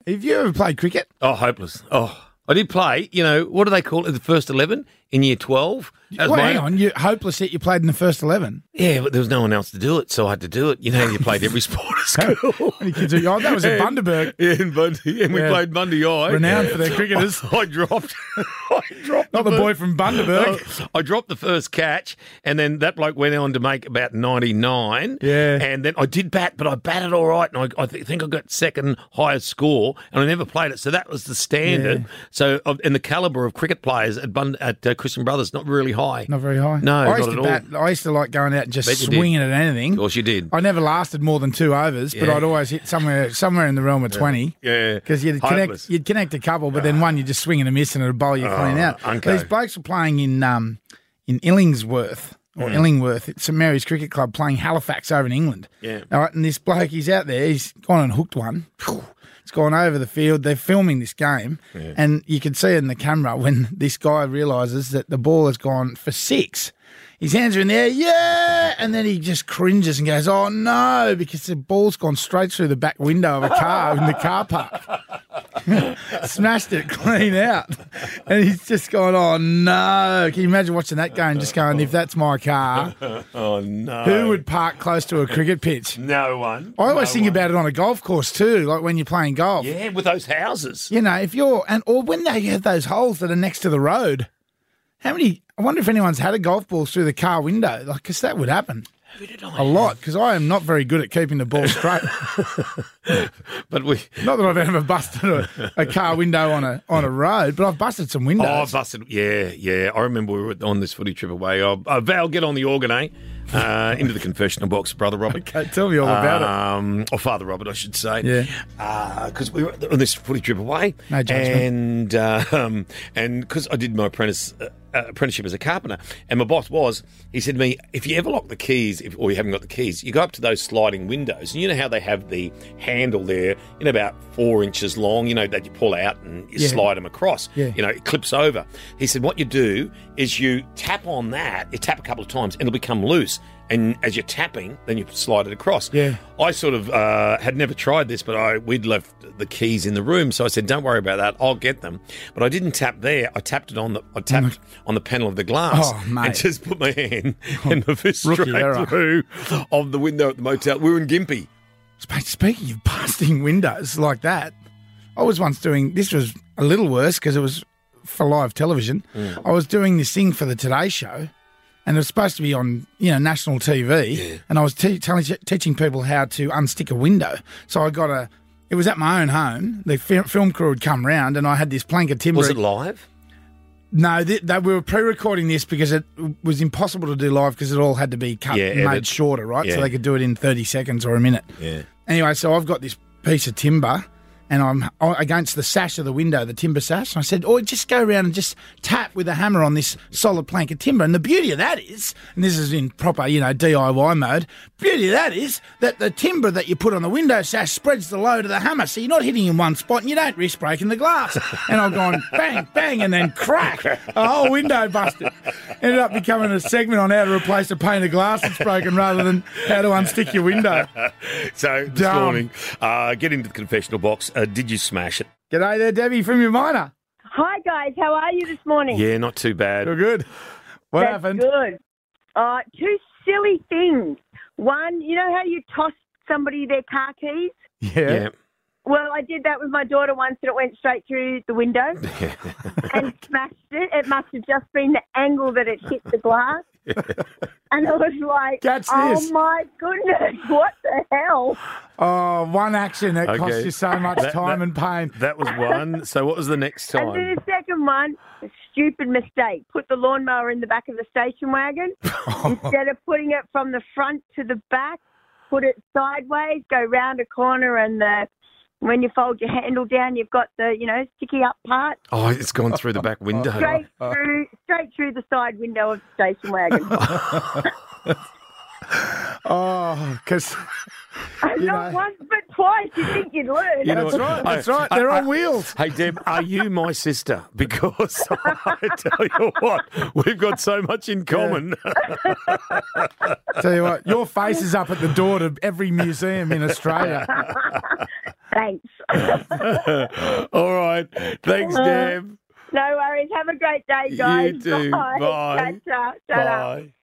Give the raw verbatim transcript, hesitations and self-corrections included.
Have you ever played cricket? Oh, hopeless. Oh, I did play, you know, what do they call it, the first eleven in year twelve? That was Well, my- hang on. You're hopeless that you played in the first eleven. Yeah, but there was no one else to do it, so I had to do it. You know, you played every sport at school. Any kids who- oh, that was at Bundaberg. Yeah, in Bundy, and we Yeah. played Bundy High. Renowned for their cricketers. I, I dropped. I dropped. Not the boy first- from Bundaberg. I dropped the first catch, and then that bloke went on to make about ninety-nine. Yeah. And then I did bat, but I batted all right, and I, I th- think I got second highest score, and I never played it. So that was the standard. Yeah. So, of- and the calibre of cricket players at Bund- at uh, Christian Brothers, not really high. Not very high. No, I not used at to all. bat. I used to like going out and just Bet you did. swinging at anything. Of course you did. I never lasted more than two overs, but Yeah. I'd always hit somewhere somewhere in the realm of twenty. Yeah. Because you'd Hopeless. connect, you'd connect a couple, but then one you just swing and a miss and it'd bowl you clean out. unco. These blokes were playing in um, in Illingsworth or Mm. Illingworth. It's St Mary's Cricket Club playing Halifax over in England. Yeah. All right, and this bloke, he's out there. He's gone and hooked one. It's gone over the field. They're filming this game, and you can see it in the camera when this guy realises that the ball has gone for six. His hands are in the air, yeah, and then he just cringes and goes, "Oh no!" because the ball's gone straight through the back window of a car in the car park. Smashed it clean out, and he's just gone, "Oh no!" Can you imagine watching that game? Just going, "If that's my car, Oh, no. who would park close to a cricket pitch?" No one. I always No think one. about it on a golf course too, like when you're playing golf. Yeah, with those houses. You know, if you're and or when they have those holes that are next to the road, how many? I wonder if anyone's had a golf ball through the car window, like because that would happen Who did I a lot. Because I am not very good at keeping the ball straight. But we. Not that I've ever busted a, a car window on a on a road, but I've busted some windows. Oh, I busted. Yeah, yeah. I remember we were on this footy trip away. Oh, uh, Val, get on the organ, eh? Uh, into the confessional box, Brother Robert. Okay, tell me all about it. um, Or Father Robert, I should say. Yeah. Because we were on this footy trip away. No judgment. And uh, um, and because I did my apprentice uh, uh, apprenticeship as a carpenter, and my boss was, he said to me, if you ever lock the keys, if, or you haven't got the keys, you go up to those sliding windows, and you know how they have the handle there, you know, about four inches long, you know, that you pull out and you Yeah. slide them across. Yeah. You know, it clips over. He said, what you do is you tap on that, you tap a couple of times, and it'll become loose. And as you're tapping, then you slide it across. Yeah. I sort of uh, had never tried this, but I we'd left the keys in the room, so I said, "Don't worry about that. I'll get them." But I didn't tap there. I tapped it on the I tapped on the panel of the glass, Oh, mate. and just put my hand and my fist Rookie straight error. through of the window at the motel. We were in Gympie. Mate, speaking of busting windows like that, I was once doing, this was a little worse because it was for live television. Mm. I was doing this thing for the Today Show, and it was supposed to be on, you know, national T V, and I was te- telling, teaching people how to unstick a window. So I got a, it was at my own home. The fi- film crew had come round, and I had this plank of timber. Was it live? No, they, they we were pre-recording this because it was impossible to do live because it all had to be cut, Yeah, and made edit. shorter, right? Yeah. So they could do it in thirty seconds or a minute. Yeah. Anyway, so I've got this piece of timber and I'm against the sash of the window, the timber sash. And I said, oh, just go around and just tap with a hammer on this solid plank of timber. And the beauty of that is, and this is in proper, you know, D I Y mode, beauty of that is that the timber that you put on the window sash spreads the load of the hammer. So you're not hitting in one spot and you don't risk breaking the glass. And I've gone bang, bang, and then crack, a whole window busted. Ended up becoming a segment on how to replace a pane of glass that's broken rather than how to unstick your window. So this Dumb. morning, uh, get into the confessional box. Uh, did you smash it? G'day there, Debbie from your minor. Hi, guys. How are you this morning? Yeah, not too bad. You're good. What That's happened? good. Uh, two silly things. One, you know how you toss somebody their car keys? Yeah. Yeah. Well, I did that with my daughter once and it went straight through the window and smashed it. It must have just been the angle that it hit the glass. And it was like, Catch oh this. my goodness, what the hell? Oh, one action that costs Okay. you so much That- time that- and pain. That was one. So what was the next And then time? the second one, a stupid mistake. Put the lawnmower in the back of the station wagon. Instead of putting it from the front to the back, put it sideways, go round a corner, and the, when you fold your handle down, you've got the, you know, sticky up part. Oh, it's gone through the back window. Straight through, straight through the side window of the station wagon. Oh, because you Not know- once, but twice. You think you'd learn. You know that's what? right. That's I- right. They're I- on wheels. Hey, Deb, are you my sister? Because I tell you what, we've got so much in common. Tell you what, your face is up at the door to every museum in Australia. Thanks. All right. Thanks, Deb. No worries. Have a great day, guys. You too. Bye. Bye. Ta-ta. Ta-ta. Bye.